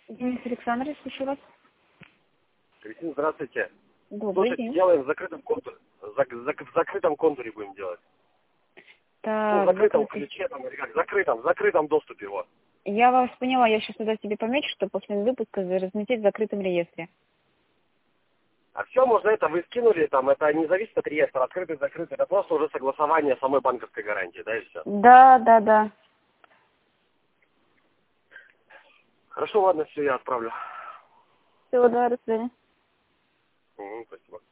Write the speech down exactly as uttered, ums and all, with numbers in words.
Денис Александрович, слушаю вас. Кристина, здравствуйте. Добрый Слушайте, день. делаем в закрытом контуре. Зак, зак, в закрытом контуре будем делать. Так, Ну, в закрытом закрытый. ключе, там, или как, в закрытом, в закрытом доступе, вот. Я вас поняла, я сейчас туда себе помечу, что после выпуска разместить в закрытом реестре. А все, можно это, вы скинули, там, это не зависит от реестра, открытый, закрытый, это просто уже согласование самой банковской гарантии, да, и все. Да, да, да. Хорошо, ладно, все, я отправлю. Всего, да, до свидания. Угу, спасибо.